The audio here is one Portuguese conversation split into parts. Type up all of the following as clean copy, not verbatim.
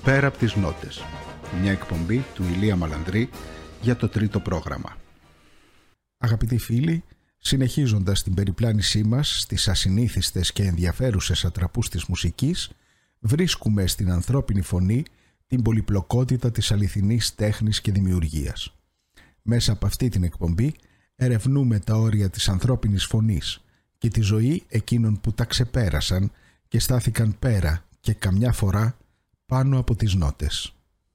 Πέρα από τις νότες. Μια εκπομπή του Ηλία Μαλανδρή για το τρίτο πρόγραμμα. Αγαπητοί φίλοι, συνεχίζοντας την περιπλάνησή μας στις ασυνήθιστες και ενδιαφέρουσες ατραπούς της μουσικής, βρίσκουμε στην ανθρώπινη φωνή την πολυπλοκότητα της αληθινής τέχνης και δημιουργίας. Μέσα από αυτή την εκπομπή ερευνούμε τα όρια της ανθρώπινης φωνής και τη ζωή εκείνων που τα ξεπέρασαν και στάθηκαν πέρα και καμιά φορά πάνω από τις νότες.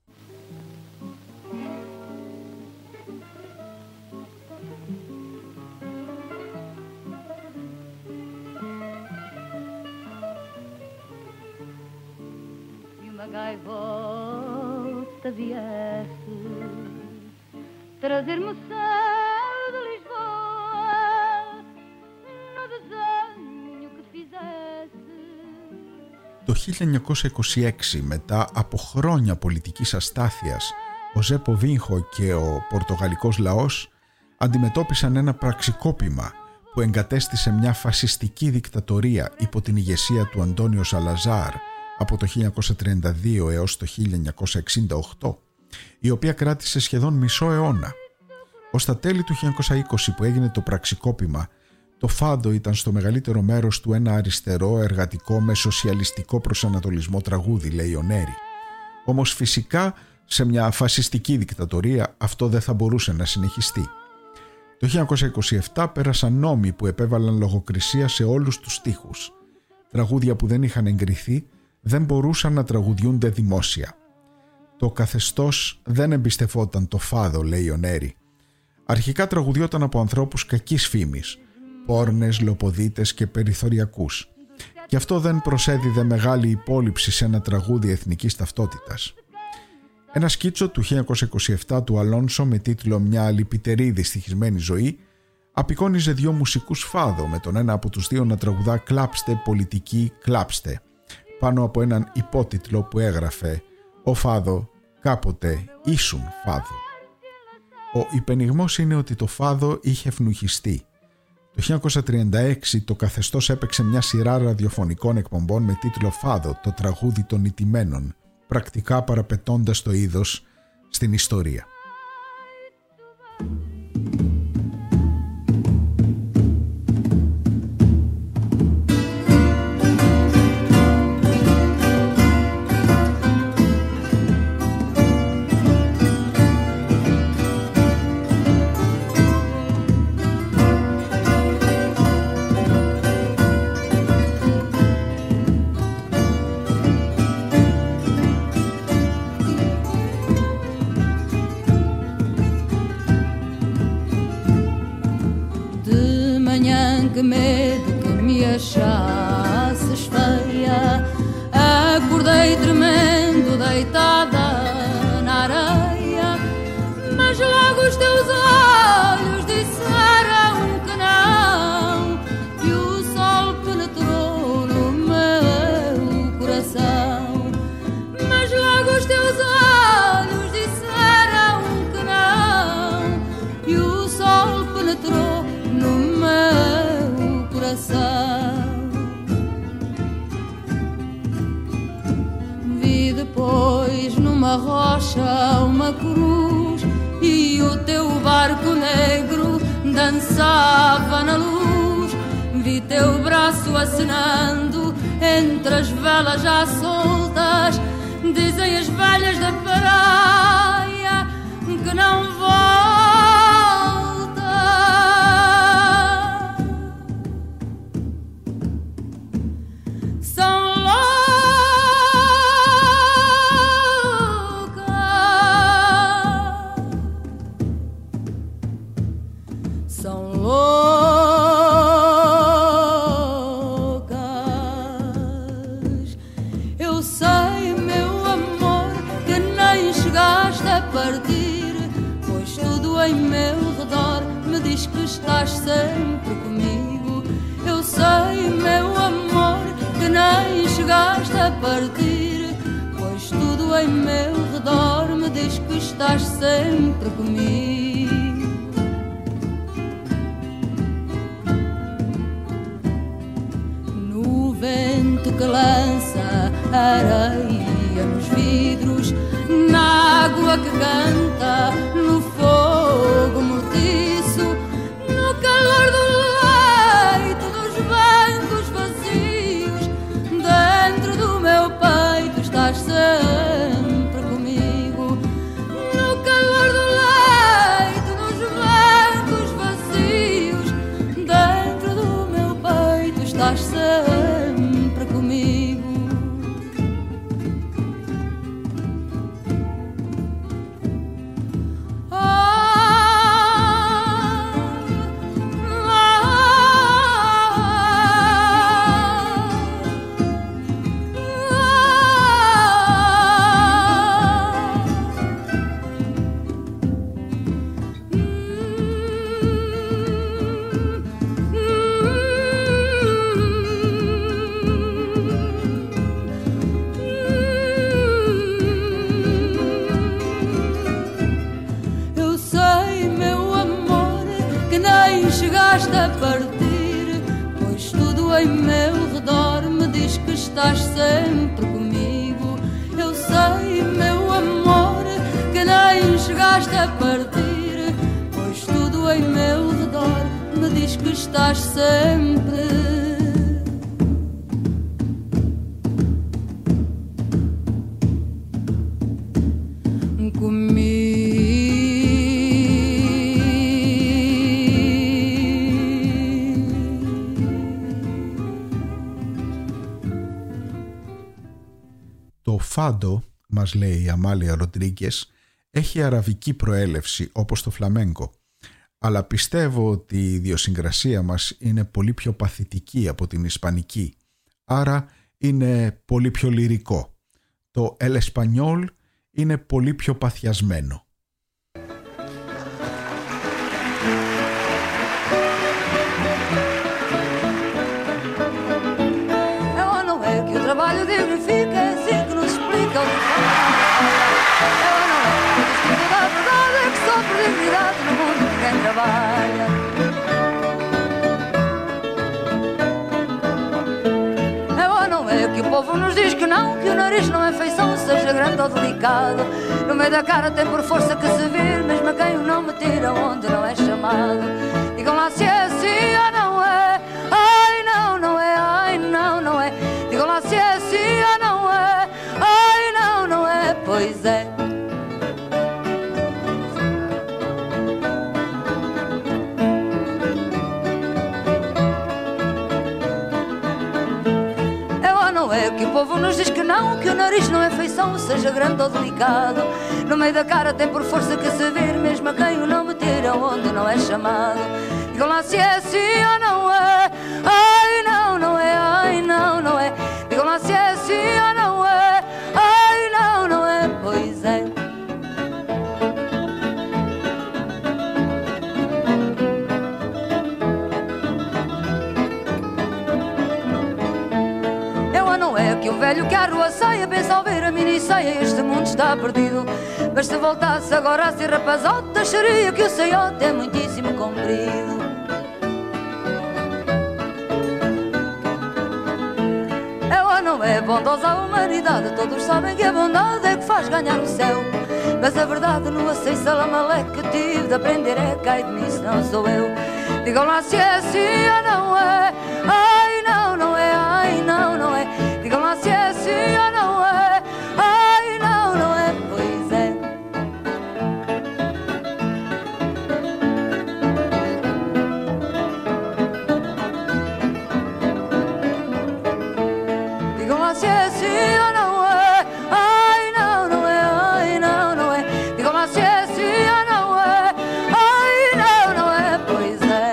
Gaivota viesse trazer-me o céu de Lisboa no desenho que fizesse. Το 1926, μετά από χρόνια πολιτικής αστάθειας, ο Ζέπο Βίνχο και ο πορτογαλικός λαός αντιμετώπισαν ένα πραξικόπημα που εγκατέστησε μια φασιστική δικτατορία υπό την ηγεσία του Αντώνιο Σαλαζάρ από το 1932 έως το 1968, η οποία κράτησε σχεδόν μισό αιώνα. Ως τα τέλη του 1920 που έγινε το πραξικόπημα, το φάντο ήταν στο μεγαλύτερο μέρος του ένα αριστερό, εργατικό με σοσιαλιστικό προσανατολισμό τραγούδι, λέει ο Νέρη. Όμως φυσικά σε μια φασιστική δικτατορία αυτό δεν θα μπορούσε να συνεχιστεί. Το 1927 πέρασαν νόμοι που επέβαλαν λογοκρισία σε όλους τους στίχους. Τραγούδια που δεν είχαν εγκριθεί δεν μπορούσαν να τραγουδιούνται δημόσια. Το καθεστώς δεν εμπιστευόταν το φάδο, λέει ο Νέρη. Αρχικά τραγουδιόταν από ανθρώπους κακής φήμης, πόρνες, λοποδίτες και περιθωριακούς. Και αυτό δεν προσέδιδε μεγάλη υπόλοιψη σε ένα τραγούδι εθνικής ταυτότητας. Ένα σκίτσο του 1927 του Αλόνσο με τίτλο «Μια λυπητερή δυστυχισμένη ζωή» απεικόνιζε δύο μουσικούς φάδο, με τον ένα από τους δύο να τραγουδά «Κλάψτε πολιτική, κλάψτε», πάνω από έναν υπότιτλο που έγραφε «Ο φάδο κάποτε ήσουν φάδο». Ο υπενιγμός είναι ότι το φάδο είχε φνουχιστεί. Το 1936 το καθεστώς έπαιξε μια σειρά ραδιοφωνικών εκπομπών με τίτλο «Φάδο, το τραγούδι των ηττημένων», πρακτικά παραπετώντας το είδος στην ιστορία. Que medo que me achasses feia. Acordei tremendo, deitada na areia, mas logo os teus olhos disseram que não, e o sol penetrou no meu coração. Mas logo os teus olhos disseram que não, e o sol penetrou no meu coração. Vi depois numa rocha uma cruz e o teu barco negro dançava na luz. Vi teu braço acenando entre as velas já soltas. Dizem as velhas da praia que não volta. Estás sempre comigo. Eu sei, meu amor, que nem chegaste a partir, pois tudo em meu redor me diz que estás sempre comigo. No vento que lança areia brilha nos vidros, na água que canta, no fogo mortiço, no calor do leito, dos bancos vazios. Dentro do meu peito estás sempre comigo, no calor do leito, nos bancos vazios. Dentro do meu peito estás sempre comigo. Chegaste a partir, pois tudo em meu redor me diz que estás sempre comigo. Eu sei, meu amor, que nem chegaste a partir, pois tudo em meu redor me diz que estás sempre comigo. Το φάντο, μας λέει η Αμάλια Ροντρίγκες, έχει αραβική προέλευση όπως το φλαμέγκο, αλλά πιστεύω ότι η ιδιοσυγκρασία μας είναι πολύ πιο παθητική από την ισπανική, άρα είναι πολύ πιο λυρικό. Το El Español είναι πολύ πιο παθιασμένο. Trabalho dignifica, é assim que nos explica o eu não é o destino da verdade, é que só por dignidade no mundo ninguém trabalha. Eu não é que o povo nos diz que o nariz não é feição, seja grande ou delicado. No meio da cara tem por força que se vir, mesmo a quem o não me tira onde não é chamado. Digam lá se é assim ou não é, ai não, não é, ai não, não é. Digam lá se é assim ou não é, ai não, não é, pois é. É que o povo nos diz que o nariz não é feição, seja grande ou delicado. No meio da cara tem por força que se vir, mesmo a quem o nome tira onde não é chamado. Digam lá se é assim ou não é, ai não, não é, ai não, não é. Digam lá se é assim ou não é, ai não, não é, pois é. Que o velho que à rua saia pensa ao ver a mini saia, este mundo está perdido. Mas se voltasse agora a ser rapazota, acharia que o saiote é muitíssimo comprido. Não é bondosa a humanidade, todos sabem que a bondade é que faz ganhar o céu. Mas a verdade no aceito salamalé que tive de aprender é cai de mim, se não sou eu. Digam lá se é assim ou não é, ai não, não é, ai não, não é. Digam lá se é assim ou não é, ai não, não é, pois é. Digam lá se é assim ou não é, ai não, não é, ai não, não é. Digam lá se é assim ou não é, ai não, não é, pois é.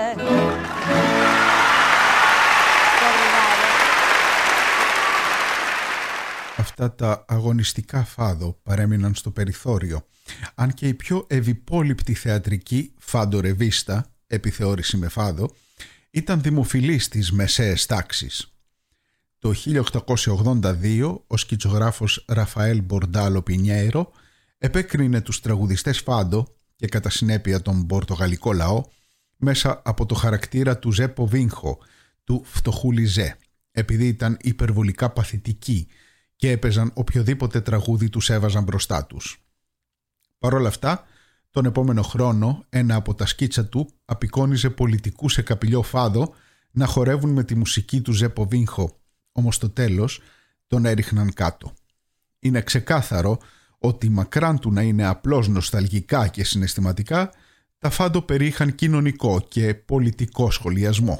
Αυτά τα αγωνιστικά φάδο παρέμειναν στο περιθώριο, αν και η πιο ευυπόληπτη θεατρική φάντο-ρεβίστα, επιθεώρηση με φάδο, ήταν δημοφιλής στις μεσαίες τάξεις. Το 1882 ο σκητσογράφος Ραφαέλ Μπορντάλο Πινιέιρο επέκρινε τους τραγουδιστές φάντο και κατά συνέπεια τον πορτογαλικό λαό μέσα από το χαρακτήρα του Ζέπο Βίνχο, του φτωχού Λιζέ, επειδή ήταν υπερβολικά παθητικοί και έπαιζαν οποιοδήποτε τραγούδι τους έβαζαν μπροστά τους. Παρ' όλα αυτά, τον επόμενο χρόνο ένα από τα σκίτσα του απεικόνιζε πολιτικούς σε καπηλιό φάδο να χορεύουν με τη μουσική του Ζέπο Βίνχο, όμως στο τέλος τον έριχναν κάτω. Είναι ξεκάθαρο ότι μακράν του να είναι απλώς νοσταλγικά και συναισθηματικά, τα φάντο περιείχαν κοινωνικό και πολιτικό σχολιασμό.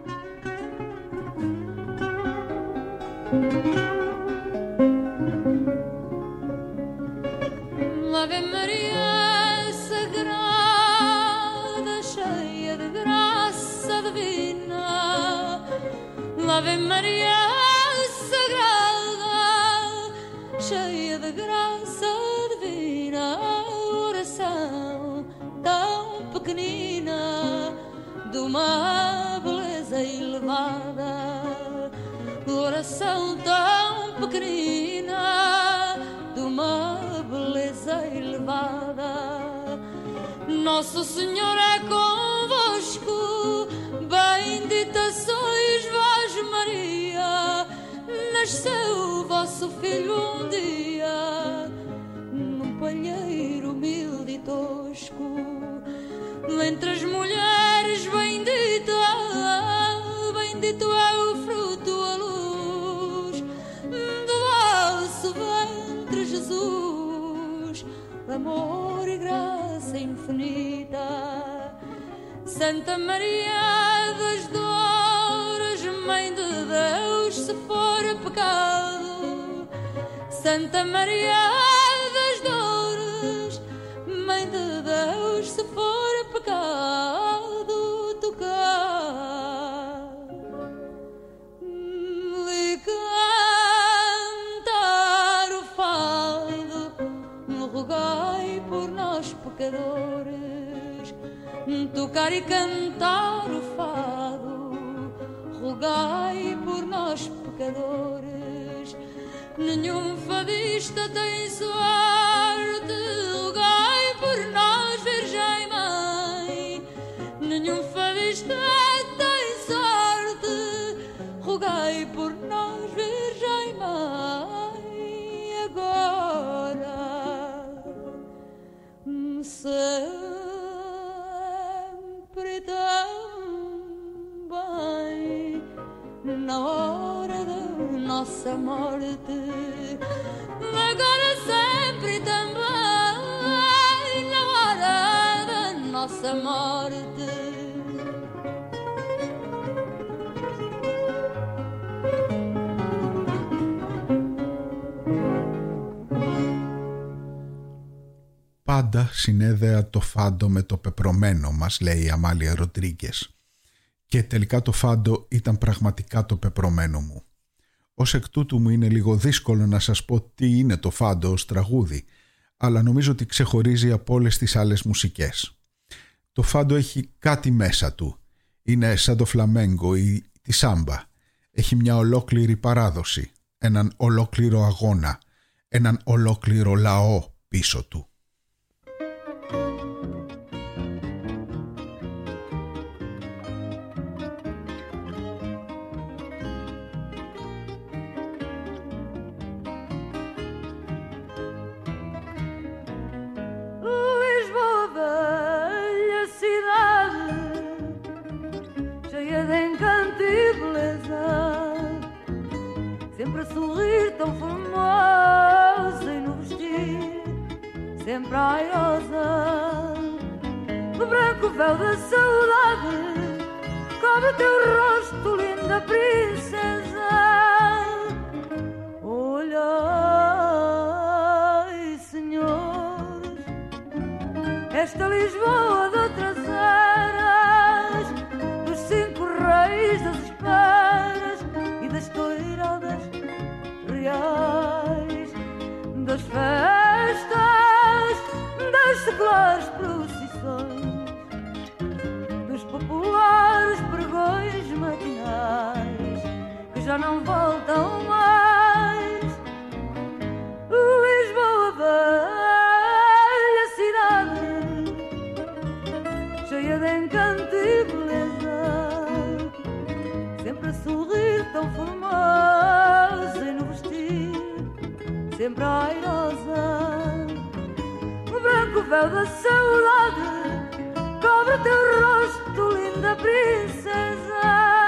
Ave Maria Sagrada, cheia de graça divina. Ave Maria Sagrada, cheia de graça divina. Oração tão pequenina, de uma beleza elevada. Oração tão pequenina, de uma beleza elevada. Nosso Senhor é convosco, bendita sois vós Maria. Nasceu vosso filho dia, num palheiro humilde e tosco. Entre as mulheres bendita, bendito é o fruto, a luz do vosso ventre, Jesus, amor e graça infinita. Santa Maria das Dores, Mãe de Deus, se for pecado. Santa Maria das Dores, Mãe de Deus, se for pecado, tocar lhe cantar o fado. Rogai por nós pecadores, tocar e cantar o fado. Rogai por nós pecadores, nenhum fadista tem sorte. Rogai por nós, Virgem Mãe, nenhum fadista tem sorte. Rogai por nós, Virgem Mãe, agora sempre também na hora da nossa morte. Agora sempre também na hora da nossa morte. Πάντα συνέδεα το φάντο με το πεπρωμένο, μας λέει η Αμάλια Ροντρίγκες. Και τελικά το φάντο ήταν πραγματικά το πεπρωμένο μου. Ως εκ τούτου μου είναι λίγο δύσκολο να σας πω τι είναι το φάντο ως τραγούδι, αλλά νομίζω ότι ξεχωρίζει από όλες τις άλλες μουσικές. Το φάντο έχει κάτι μέσα του. Είναι σαν το φλαμέγκο ή τη σάμπα. Έχει μια ολόκληρη παράδοση, έναν ολόκληρο αγώνα, έναν ολόκληρο λαό πίσω του. Sempre a sorrir tão formosa e no vestir sempre aiosa. O branco véu da saudade cobre teu rosto, linda princesa. Olhai, senhores, esta Lisboa de outras eras, dos 5 reis, das esperas e das toiradas reais, das festas, das seculares procissões, dos populares pregões matinais, que sempre airosa. O branco véu da saudade cobre teu rosto, linda princesa.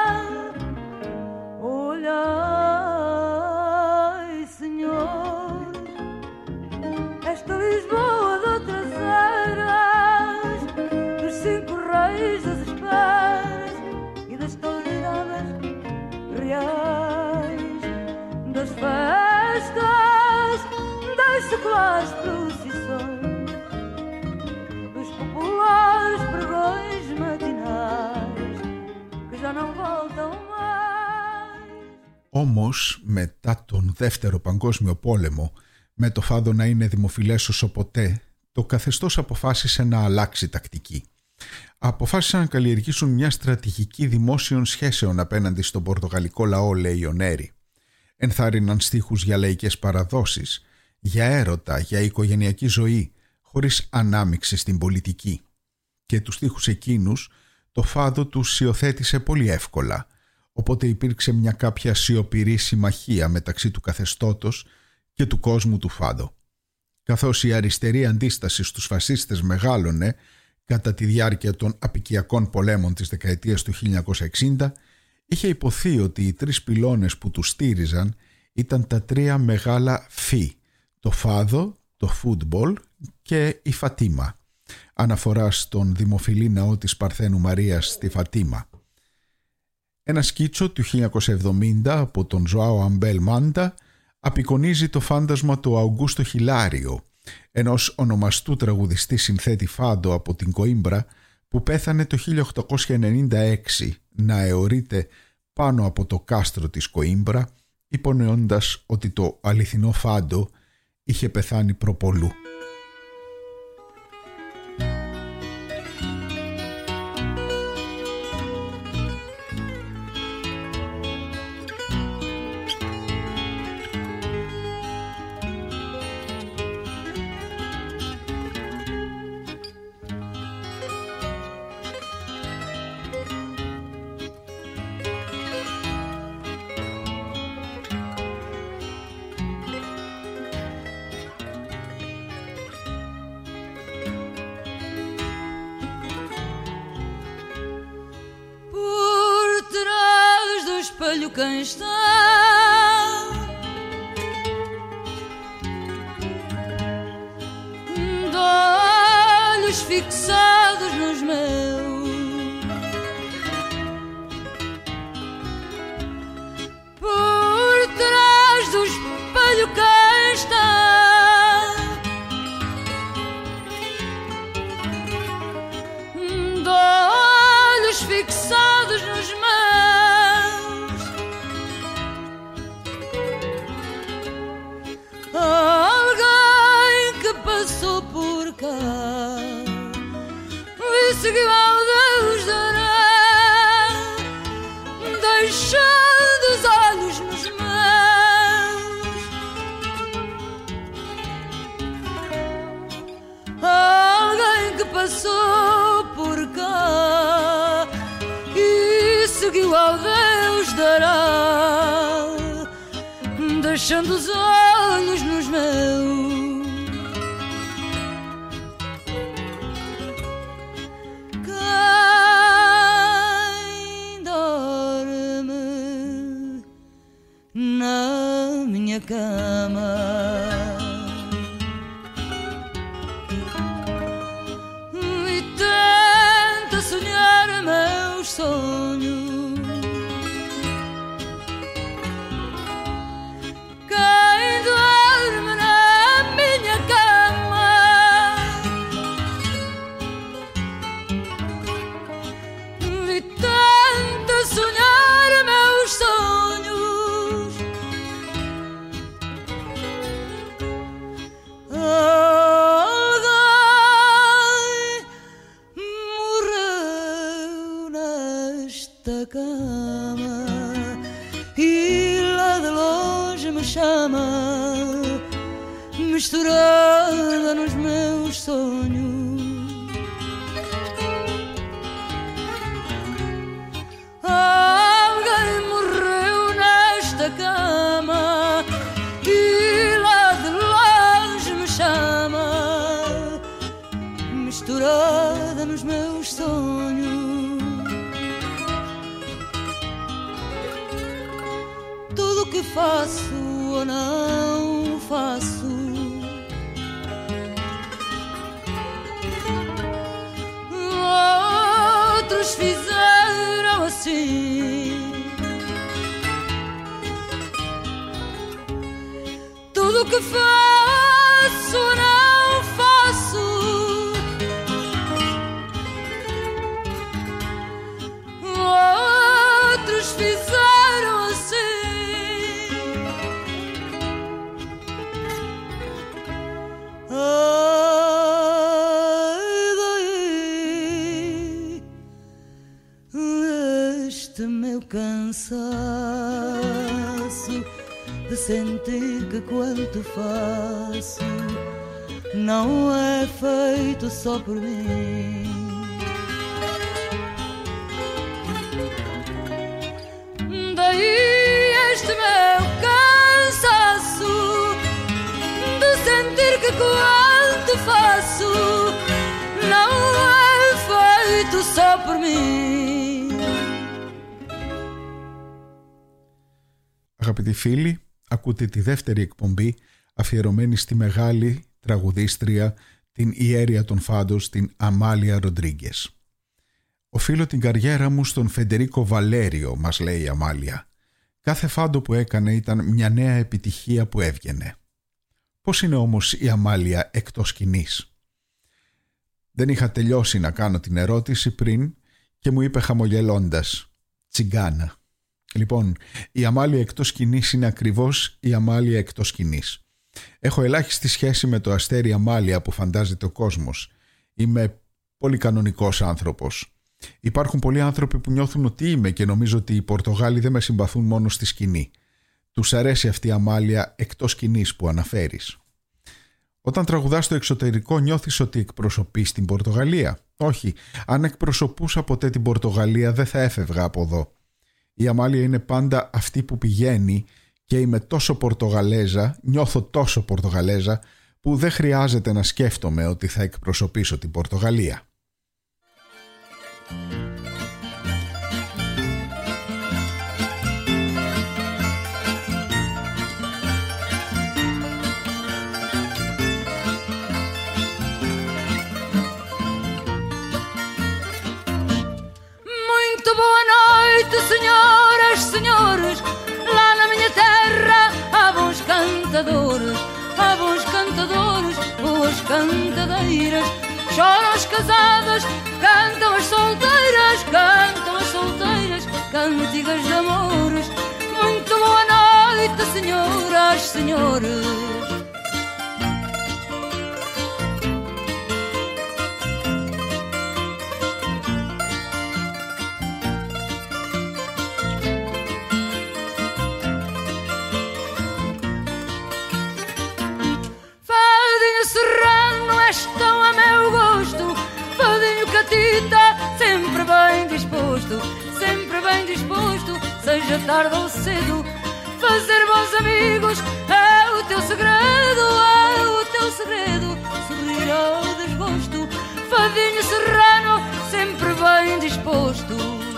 Olhai, Senhor, esta Lisboa de outras eras, dos 5 reis, das esperas e das touradas reais, das festas, das seculares procissões, dos populares pregões matinais que já não voltam mais. Όμως, μετά τον Δεύτερο Παγκόσμιο Πόλεμο, με το φάδο να είναι δημοφιλές όσο ποτέ, το καθεστώς αποφάσισε να αλλάξει τακτική. Αποφάσισαν να καλλιεργήσουν μια στρατηγική δημόσιων σχέσεων απέναντι στον πορτογαλικό λαό, λέει ο Νέρη. Ενθάρρυναν στίχους για λαϊκές παραδόσεις, για έρωτα, για οικογενειακή ζωή, χωρίς ανάμειξη στην πολιτική. Και τους στίχους εκείνους το φάδο τους υιοθέτησε πολύ εύκολα, οπότε υπήρξε μια κάποια σιωπηρή συμμαχία μεταξύ του καθεστώτος και του κόσμου του φάδο. Καθώς η αριστερή αντίσταση στους φασίστες μεγάλωνε κατά τη διάρκεια των απικιακών πολέμων της δεκαετίας του 1960, είχε υποθεί ότι οι 3 πυλώνες που τους στήριζαν ήταν τα 3 μεγάλα φι, το φάδο, το φούτμπολ και η Φατίμα, αναφορά στον δημοφιλή ναό της Παρθένου Μαρίας στη Φατίμα. Ένα σκίτσο του 1970 από τον Ζωάο Αμπέλ Μάντα απεικονίζει το φάντασμα του Αουγκούστο Χιλάριο, ενός ονομαστού τραγουδιστή συνθέτη φάντο από την Κοίμπρα που πέθανε το 1896 να αιωρείται πάνω από το κάστρο της Κοίμπρα, υπονοώντας ότι το αληθινό φάντο είχε πεθάνει προπολού. Quem está de olhos fixados nos meus, por trás do espelho quem está de olhos fixados nos meus. Alguém que passou por cá e seguiu ao Deus dará, deixando os olhos nos meus. Alguém que passou por cá e seguiu ao Deus dará, deixando os olhos nos meus. Quem dorme na minha cama e tenta sonhar meus sonhos, misturada nos meus sonhos. Alguém morreu nesta cama e lá de faço ou não faço. Outros fizeram assim. Tudo que faço ou não faço. Outros fizeram assim. Ai, daí este meu cansaço de sentir que quanto faço não é feito só por mim. Daí este meu cansaço de sentir que quanto faço não é feito só por mim. Αγαπητοί φίλοι, ακούτε τη δεύτερη εκπομπή αφιερωμένη στη μεγάλη τραγουδίστρια, την ιέρια των φάντος, την Αμάλια Ροντρίγκες. Οφείλω την καριέρα μου στον Φεντερίκο Βαλέριο, μας λέει η Αμάλια. Κάθε φάντο που έκανε ήταν μια νέα επιτυχία που έβγαινε. Πώς είναι όμως η Αμάλια εκτός σκηνής? Δεν είχα τελειώσει να κάνω την ερώτηση πριν και μου είπε χαμογελώντας «Τσιγκάνα». Λοιπόν, η Αμάλια εκτός σκηνής είναι ακριβώς η Αμάλια εκτός σκηνής. Έχω ελάχιστη σχέση με το αστέρι Αμάλια που φαντάζεται ο κόσμος. Είμαι πολύ κανονικός άνθρωπος. Υπάρχουν πολλοί άνθρωποι που νιώθουν ότι είμαι και νομίζω ότι οι Πορτογάλοι δεν με συμπαθούν μόνο στη σκηνή. Τους αρέσει αυτή η Αμάλια εκτός σκηνής που αναφέρεις. Όταν τραγουδάς στο εξωτερικό νιώθεις ότι εκπροσωπείς την Πορτογαλία? Όχι, αν εκπροσωπούσα ποτέ την Πορτογαλία δεν θα έφευγα από εδώ. Η Αμάλια είναι πάντα αυτή που πηγαίνει και είμαι τόσο Πορτογαλέζα, νιώθω τόσο Πορτογαλέζα που δεν χρειάζεται να σκέφτομαι ότι θα εκπροσωπήσω την Πορτογαλία. Muito boa noite, senhoras, senhores. Lá na minha terra há bons cantadores, boas cantadeiras. Choram as casadas, cantam as solteiras, cantigas de amores. Muito boa noite, senhoras, senhores. Serrano és tão a meu gosto, fadinho catita, sempre bem disposto, seja tarde ou cedo, fazer bons amigos é o teu segredo, sorrir ao desgosto, fadinho serrano, sempre bem disposto.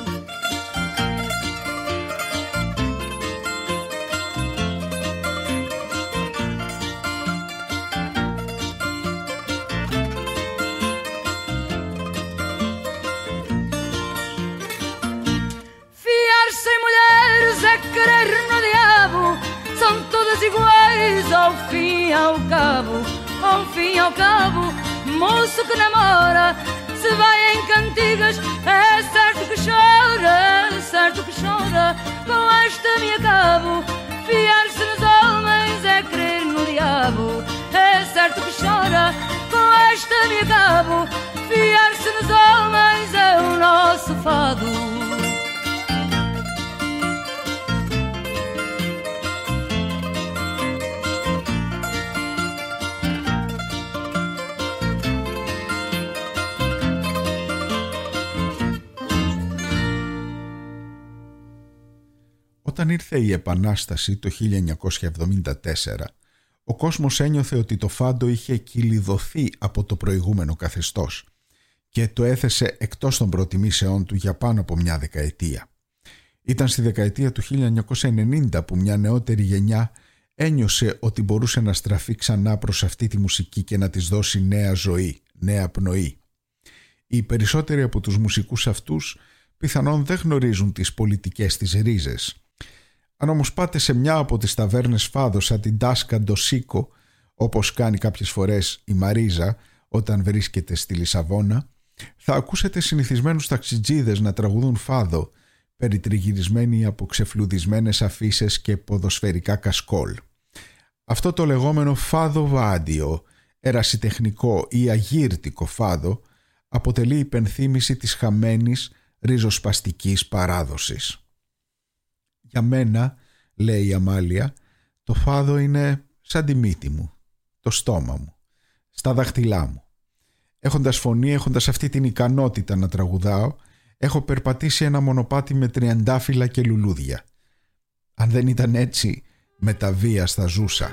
São todas iguais ao fim e ao cabo, moço que namora, se vai em cantigas, é certo que chora, com esta me acabo, fiar-se nos homens é crer no diabo, é certo que chora, com esta me acabo, fiar-se nos homens é o nosso fado. Όταν ήρθε η Επανάσταση το 1974, ο κόσμος ένιωθε ότι το φάντο είχε κυλιδωθεί από το προηγούμενο καθεστώς και το έθεσε εκτός των προτιμήσεών του για πάνω από μια δεκαετία. Ήταν στη δεκαετία του 1990 που μια νεότερη γενιά ένιωσε ότι μπορούσε να στραφεί ξανά προς αυτή τη μουσική και να της δώσει νέα ζωή, νέα πνοή. Οι περισσότεροι από τους μουσικούς αυτούς πιθανόν δεν γνωρίζουν τις πολιτικές της ρίζες. Αν όμως πάτε σε μια από τις ταβέρνες φάδο σαν την Τάσκα Ντοσίκο, όπως κάνει κάποιες φορές η Μαρίζα όταν βρίσκεται στη Λισαβόνα, θα ακούσετε συνηθισμένους ταξιτζίδες να τραγουδούν φάδο, περιτριγυρισμένοι από ξεφλουδισμένες αφίσες και ποδοσφαιρικά κασκόλ. Αυτό το λεγόμενο φάδο βάντιο, ερασιτεχνικό ή αγύρτικο φάδο, αποτελεί υπενθύμηση της χαμένης ριζοσπαστικής παράδοσης. Για μένα, λέει η Αμάλια, το φάδο είναι σαν τη μύτη μου, το στόμα μου, στα δάχτυλά μου. Έχοντας φωνή, έχοντας αυτή την ικανότητα να τραγουδάω, έχω περπατήσει ένα μονοπάτι με τριαντάφυλλα και λουλούδια. Αν δεν ήταν έτσι, με τα βία θα ζούσα.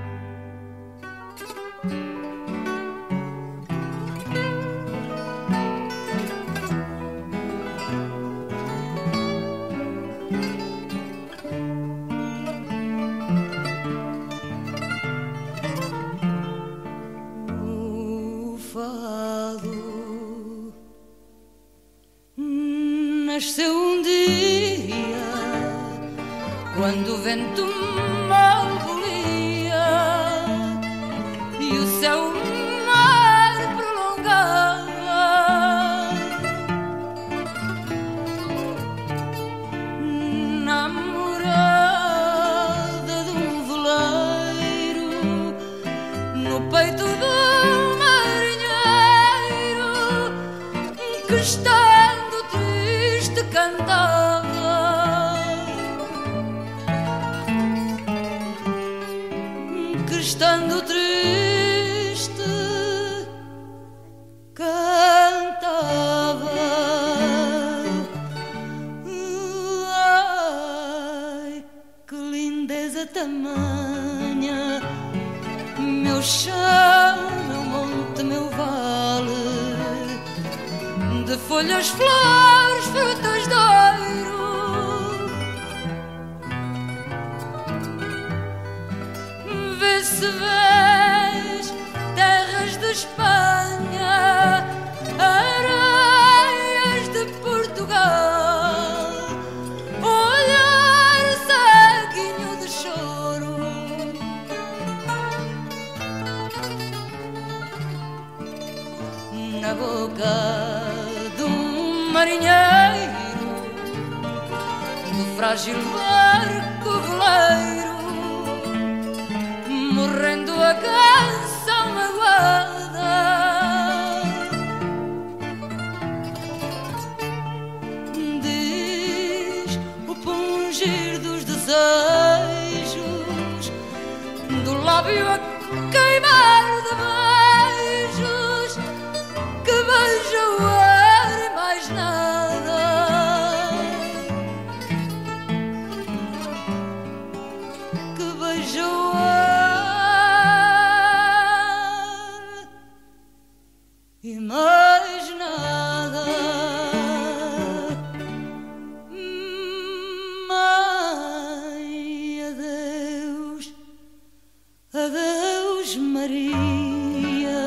Nasceu dia quando o vento mal volia e o céu mar prolongava. Namorada de veleiro no peito do marinheiro que está cantava, que estando triste cantava. Ai, que lindeza tamanha, meu chão, meu monte, meu vale, de folhas, flores, frutas de ouro. Vê se vês terras de Espanha, areias de Portugal, olhar ceguinho de choro. Na boca marinheiro do frágil barco veleiro, morrendo a canção magoada. Diz o pungir dos desejos, do lábio a queimar de beijos, que beija o ar e mais nada. Que beija o ar e mais nada. Mãe, adeus, adeus Maria,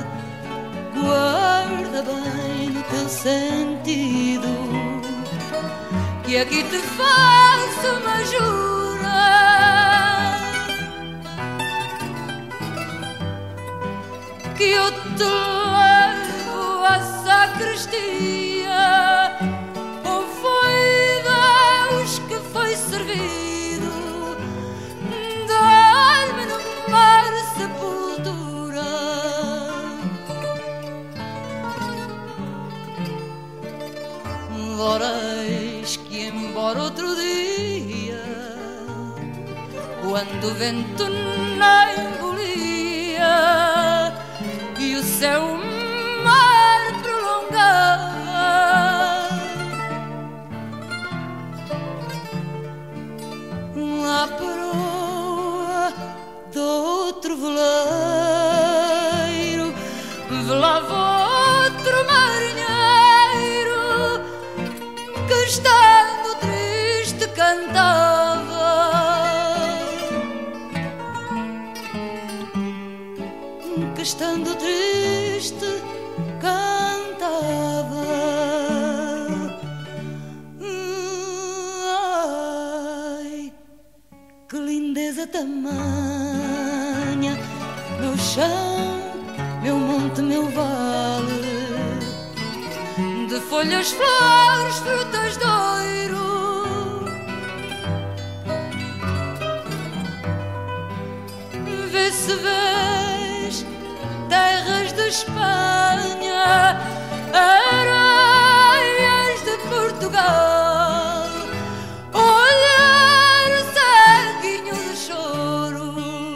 guarda bem no teu sentido, que aqui te faço uma jura. Que eu te levo à sacristia, ou foi Deus que foi servido, dar-me no mar sepultura. Voreis que embora outro dia, quando o vento não embolia e o céu mar prolongava, lá proa do outro veleiro velava outro marinheiro que estando triste estando triste, cantava. Ai, que lindeza tamanha, meu chão, meu monte, meu vale, de folhas, flores, frutas, doiro. Vê-se vês terras de Espanha, areias de Portugal, olhar ceguinho de choro.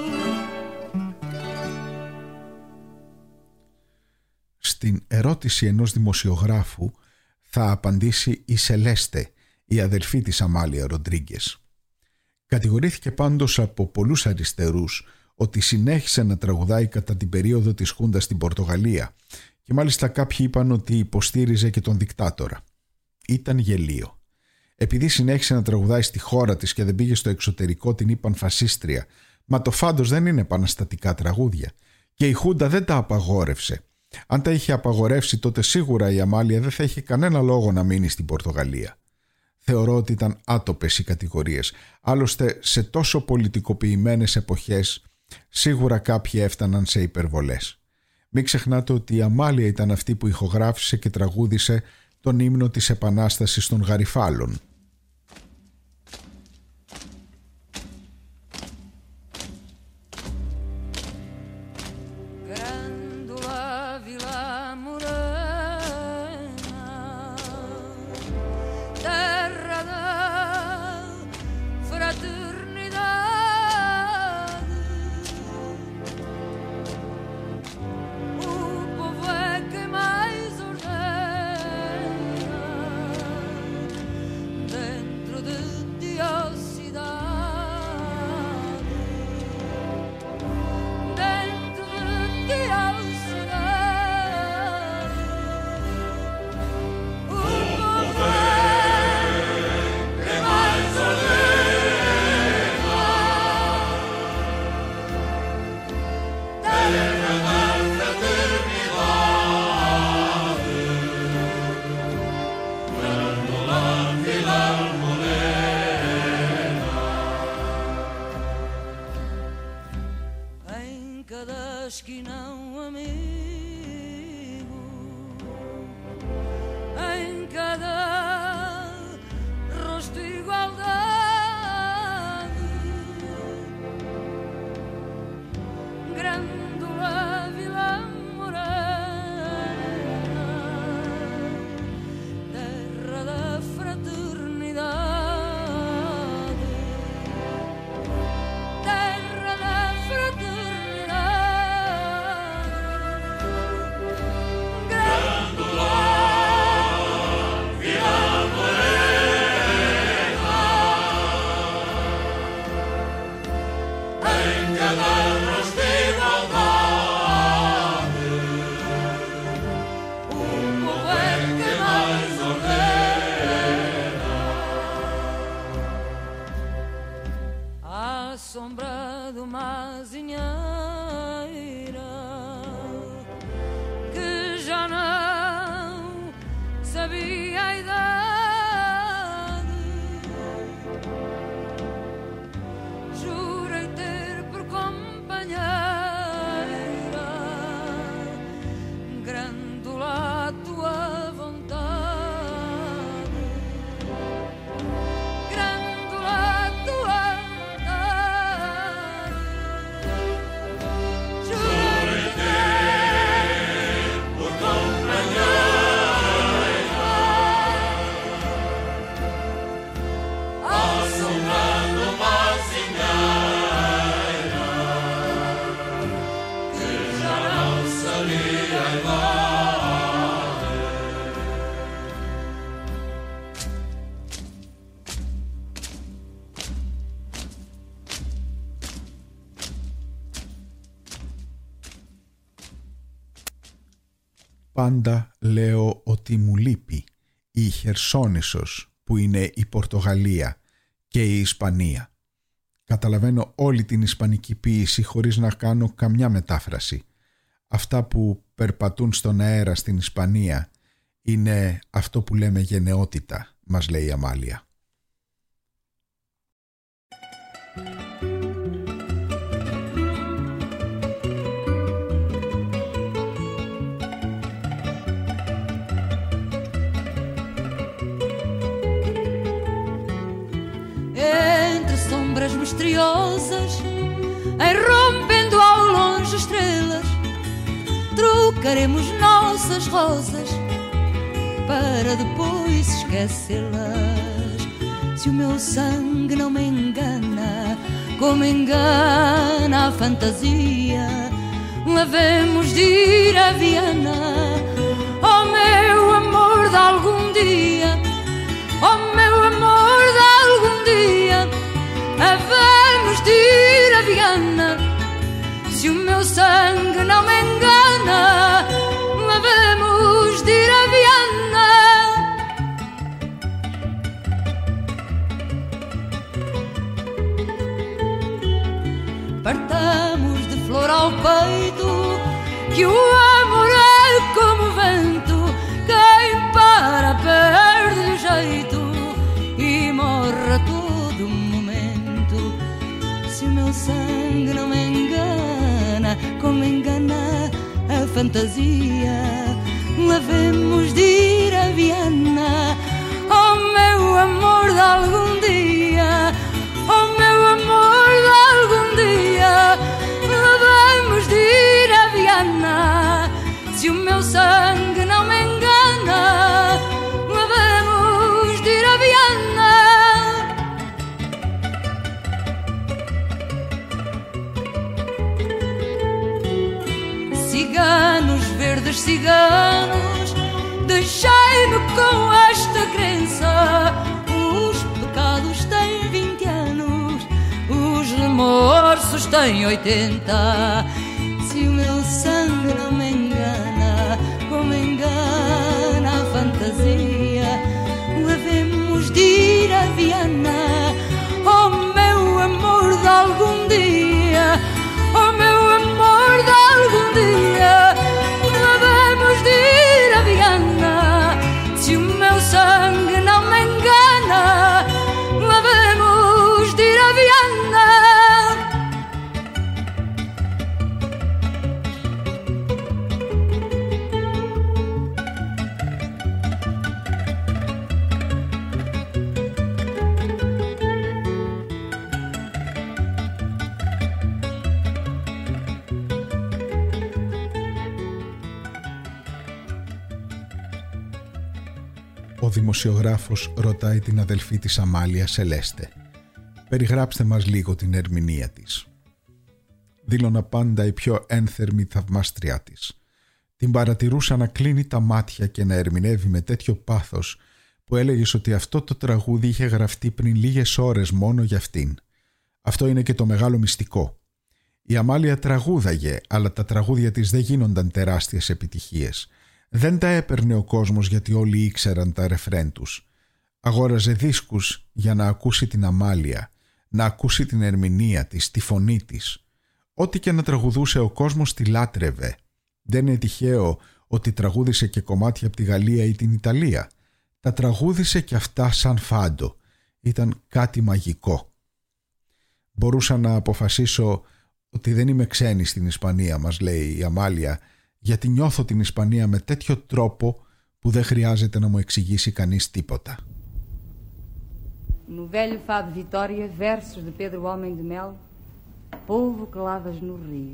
Στην ερώτηση ενός δημοσιογράφου θα απαντήσει η Σελέστε, η αδελφή της Αμάλια Ροντρίγκες. Κατηγορήθηκε πάντως από πολλούς αριστερούς ότι συνέχισε να τραγουδάει κατά την περίοδο της Χούντας στην Πορτογαλία και μάλιστα κάποιοι είπαν ότι υποστήριζε και τον δικτάτορα. Ήταν γελίο. Επειδή συνέχισε να τραγουδάει στη χώρα της και δεν πήγε στο εξωτερικό την είπαν φασίστρια, μα το φάντος δεν είναι επαναστατικά τραγούδια και η Χούντα δεν τα απαγόρευσε. Αν τα είχε απαγορεύσει τότε σίγουρα η Αμάλια δεν θα είχε κανένα λόγο να μείνει στην Πορτογαλία. Θεωρώ ότι ήταν άτοπες οι κατηγορίες. Άλλωστε σε τόσο πολιτικοποιημένες εποχές σίγουρα κάποιοι έφταναν σε υπερβολές. Μην ξεχνάτε ότι η Αμάλια ήταν αυτή που ηχογράφησε και τραγούδισε τον ύμνο της Επανάστασης των Γαριφάλων. Πάντα λέω ότι μου λείπει η Χερσόνησος που είναι η Πορτογαλία και η Ισπανία. Καταλαβαίνω όλη την ισπανική ποίηση χωρίς να κάνω καμιά μετάφραση. Αυτά που περπατούν στον αέρα στην Ισπανία είναι αυτό που λέμε γενναιότητα, μας λέει η Αμάλια. Entre sombras misteriosas, rompendo ao longe estrelas, trocaremos nossas rosas para depois esquecê-las. Se o meu sangue não me engana, como engana a fantasia, lavemos de ir a Viana, oh meu amor de algum dia, oh meu amor de algum dia, havemos de ir a Viana. Se o meu sangue não me engana, havemos de ir a Viana. Partamos de flor ao peito, que o amor é como o vento, quem para perde-lhe o jeito e morre a todo momento. Se o meu sangue não me engana, como engana a fantasia, lavemos de ir a Viana, oh meu amor de algum dia, oh meu amor de algum dia, lavemos de ir a Viana. Se o meu sangue não me engana, lavemos de ir a Viana. Ciganos, verdes ciganos, deixai-me com esta crença: os pecados têm 20 anos, os remorsos têm 80. Se o meu sangue não me engana, como engana a fantasia, lavemos de ir a Viana, oh meu amor de algum dia, oh meu amor de algum dia, lavemos de ir a Viana. Se o meu sangue não me engana, lavemos de ir a Viana. Ο δημοσιογράφος ρωτάει την αδελφή της Αμάλια, Σελέστε. Περιγράψτε μας λίγο την ερμηνεία της. Δήλωνα πάντα η πιο ένθερμη θαυμάστριά της. Την παρατηρούσα να κλείνει τα μάτια και να ερμηνεύει με τέτοιο πάθος που έλεγες ότι αυτό το τραγούδι είχε γραφτεί πριν λίγες ώρες μόνο για αυτήν. Αυτό είναι και το μεγάλο μυστικό. Η Αμάλια τραγούδαγε, αλλά τα τραγούδια της δεν γίνονταν τεράστιες επιτυχίες. Δεν τα έπαιρνε ο κόσμος γιατί όλοι ήξεραν τα ρεφρέν τους. Αγόραζε δίσκους για να ακούσει την Αμάλια, να ακούσει την ερμηνεία της, τη φωνή της. Ό,τι και να τραγουδούσε ο κόσμος τη λάτρευε. Δεν είναι τυχαίο ότι τραγούδισε και κομμάτια από τη Γαλλία ή την Ιταλία. Τα τραγούδισε και αυτά σαν φάντο. Ήταν κάτι μαγικό. Μπορούσα να αποφασίσω ότι δεν είμαι ξένη στην Ισπανία, μας λέει η Αμάλια, γιατί νιώθω την Ισπανία με τέτοιο τρόπο που δεν χρειάζεται να μου εξηγήσει κανείς τίποτα. No velho fado Vitória, versos de Pedro Homem de Mel, polvo que lavas no rio.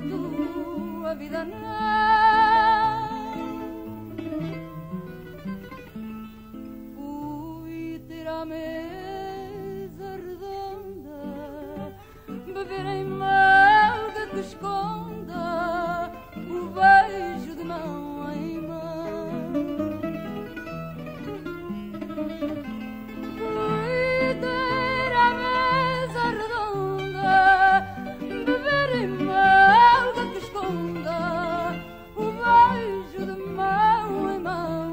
tua vida não. Fui ter à mesa redonda, beber em malga que esconda o beijo de mão em mão. Fui ter à mesa redonda, beber em malga que esconda o beijo de mão em mão.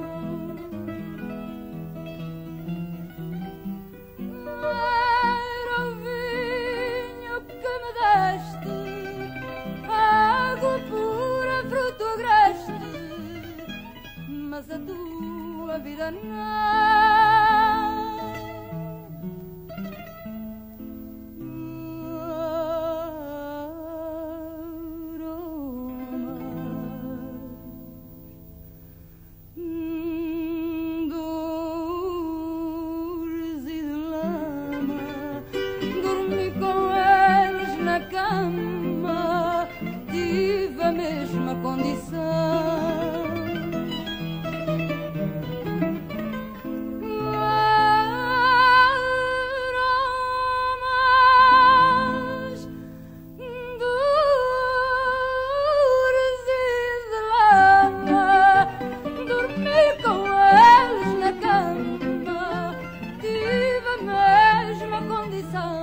Era o vinho que me deste, água pura, fruto agreste, mas a tua vida não. Dores e de lama, dormi com eles na cama, tive a mesma condição. Aromas, dores e de lama, dormi com eles na cama, tive a mesma condição.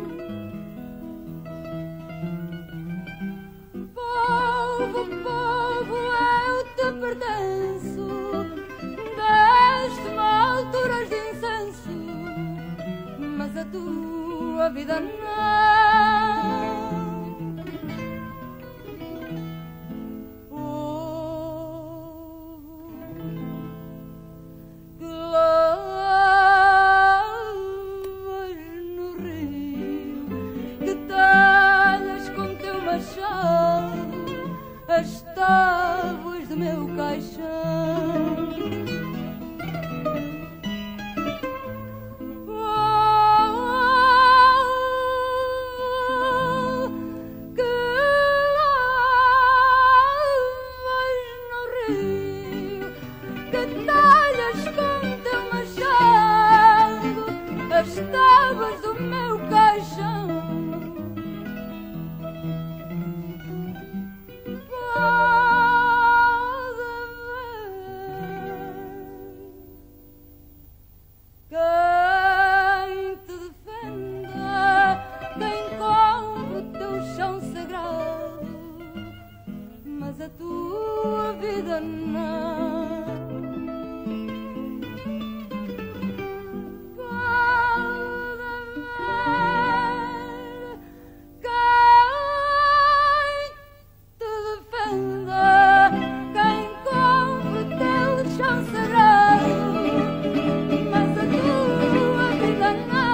Povo, povo, eu te pertenço, deste-me alturas de incenso, mas a tua vida não. Que lavas no rio, que talhas com teu machado as tábuas do meu caixão. Que lavas no rio, que talhas com teu machado as tábuas do meu caixão. Pode ver quem te defenda, quem compre o teu chão sagrado, mas a tua vida não. Pode ver quem te defenda, quem compre o teu chão sagrado, mas a tua vida não.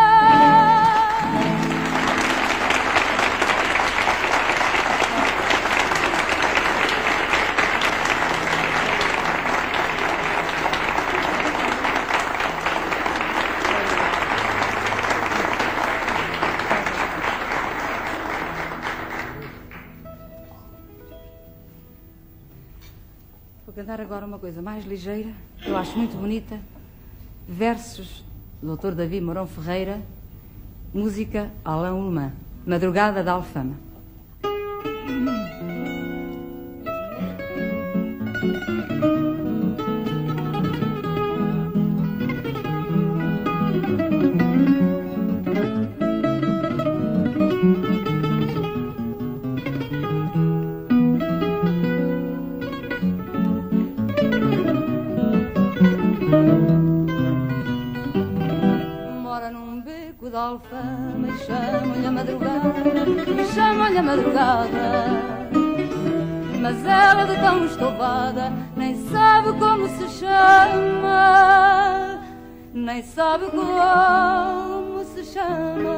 Vou cantar agora uma coisa mais ligeira, que eu acho muito bonita. Versos do Dr. Davi Mourão Ferreira, música Alain Ullmann, Madrugada da Alfama. Mora num beco da Alfama e chamam-lhe a madrugada, chamam-lhe a madrugada. Mas ela de tão estouvada nem sabe como se chama, nem sabe como se chama.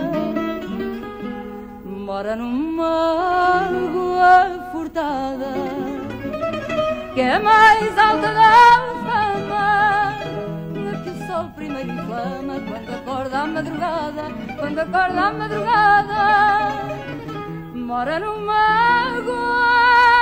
Mora numa água furtada que é mais alta da fama, que o sol primeiro inflama quando acorda à madrugada, quando acorda à madrugada. mora numa água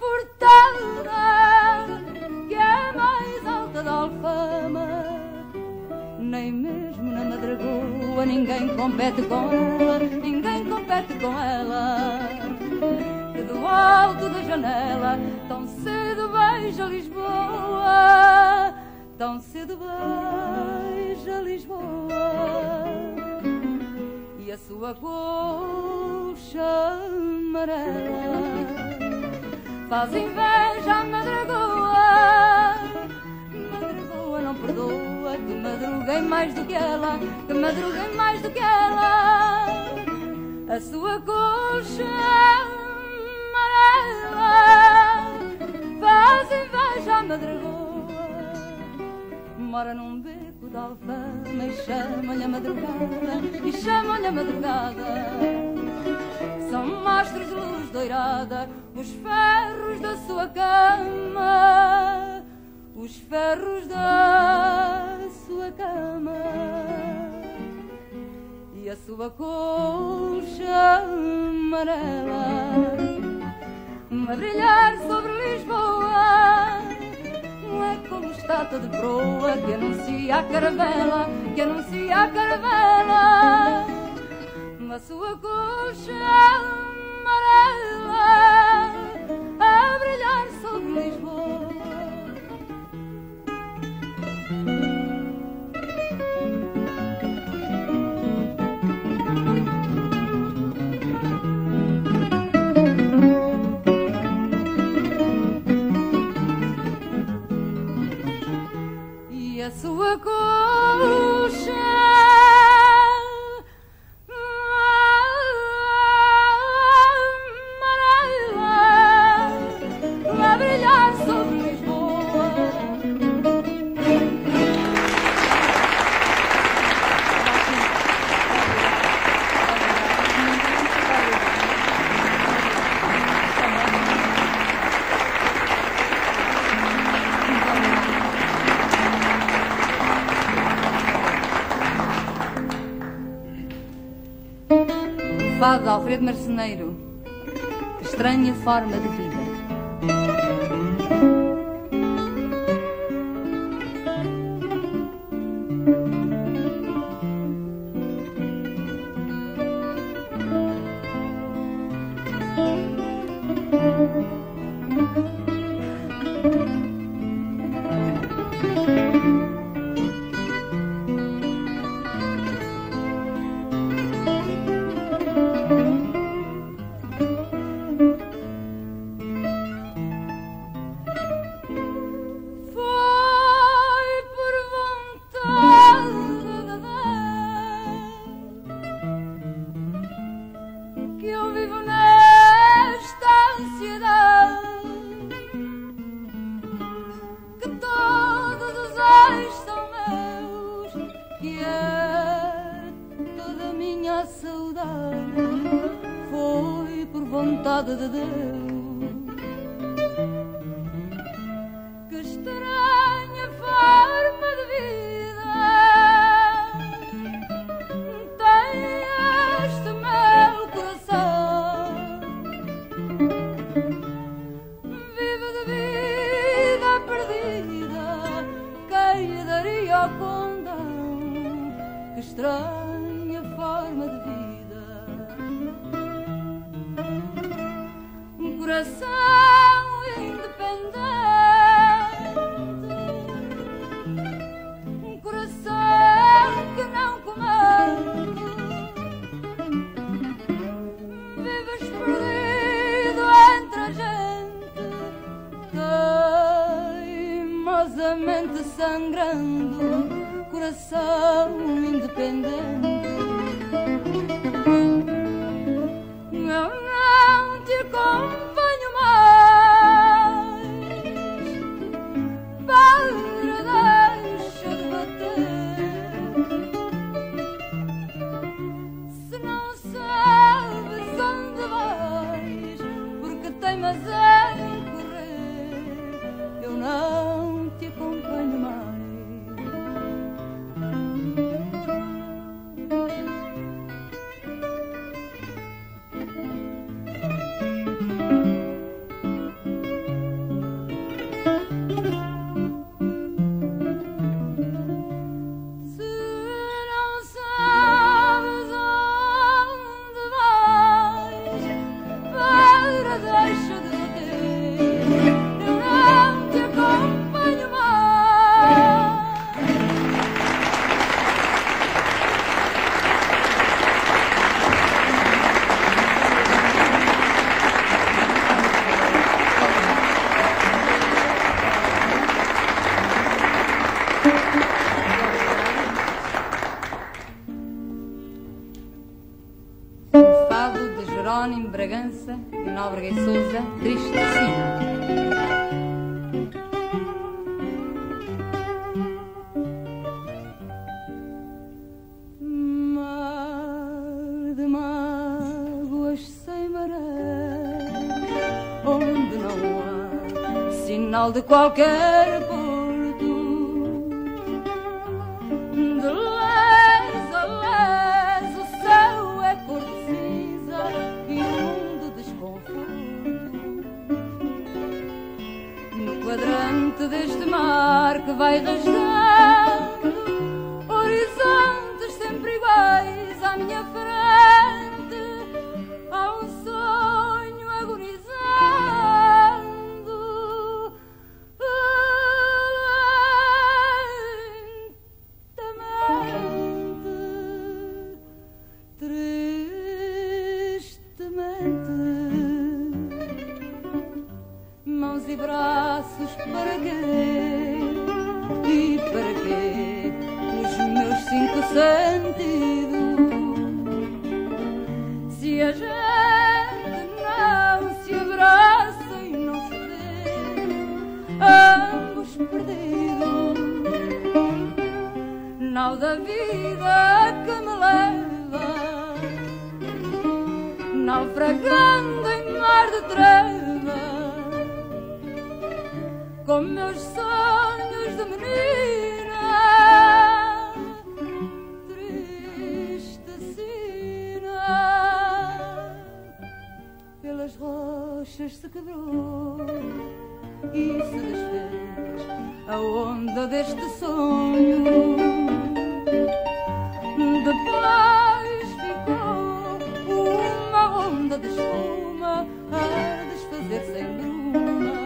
furtada que é mais alta da Alfama. Nem mesmo na Madragoa ninguém compete com ela, ninguém compete com ela. Que do alto da janela tão cedo beija Lisboa, tão cedo beija Lisboa. E a sua coxa amarela faz inveja à Madragoa. Madragoa não perdoa, que madruguem mais do que ela, que madruguem mais do que ela. A sua coxa amarela faz inveja à Madragoa. Mora num beco de Alfama e chamam-lhe a madrugada, e chamam-lhe a madrugada. São mastros de luz doirada os ferros da sua cama, os ferros da sua cama. E a sua coxa amarela a brilhar sobre Lisboa é como estátua de proa que anuncia a caravela, que anuncia a caravela. A sua coxa amarela a brilhar sobre Lisboa. E a sua coxa fado de Alfredo Marceneiro, que estranha forma de vida. Sangrando, coração independente. Eu não te acompanho mais, para deixa de bater. Se não sabes onde vais, porque teimas em correr, eu não te acompanho mais. Jerónimo Bragança e Nóbrega e Sousa, Triste Sina. De qualquer porto, de les a les o céu é cor de cinza e um mundo desconforto. No quadrante deste mar que vai rasgando horizontes sempre iguais à minha frente, há um sonho agonizante. E braços para quê? E para quê? Os meus 5 sentidos. Se a gente não se abraça e não se vê, ambos perdidos, nau da vida que me leva, naufragando em mar de trevas, com meus sonhos de menina, triste sina, pelas rochas se quebrou e se desfez a onda deste sonho. Depois ficou uma onda de espuma a desfazer-se em bruma.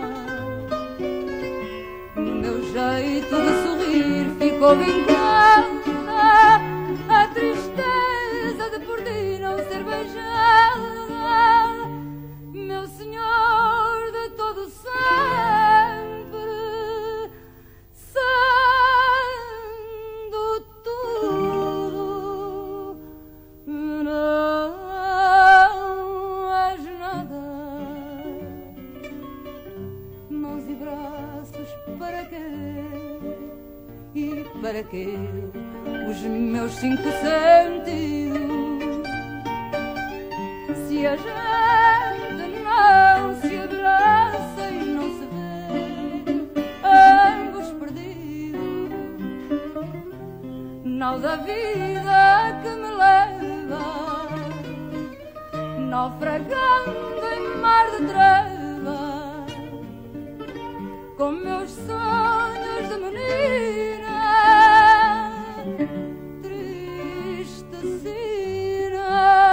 Jeito de sorrir ficou vincada a tristeza de por ti não ser beijada, meu senhor de todo sempre, sendo tudo, não és nada. Mãos e braços para quê? E para quê? Os meus 5 sentidos. Se a gente não se abraça e não se vê, ambos perdidos, nau da vida que me leva, naufragando em mar de trevas, com meus sonhos de menina, triste sina.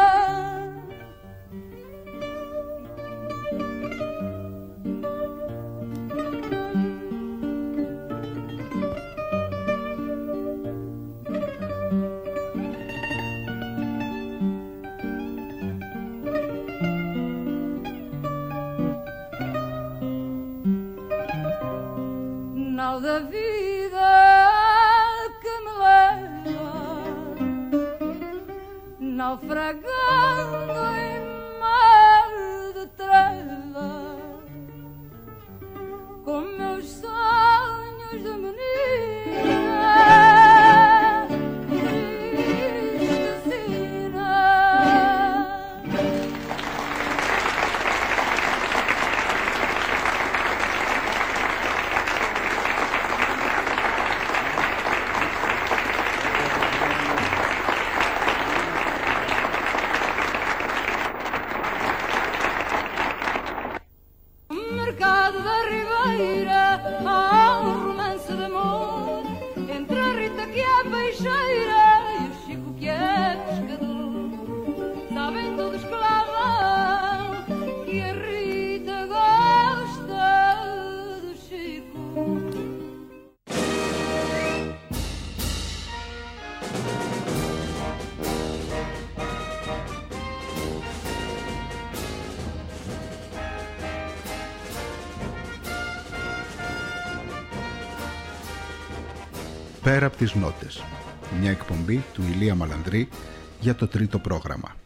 Nau da vida que me leva, naufragando em mar de trevas, com meus sonhos de menina, triste sina. Mercado da Ribeira há um romance de amor entre a Rita que é peixeira e o Chico que é pescador. Sabem todos que lá vão que a Rita gosta do Chico. Πέρα από τις νότες, μια εκπομπή του Ηλία Μαλανδρή για το τρίτο πρόγραμμα.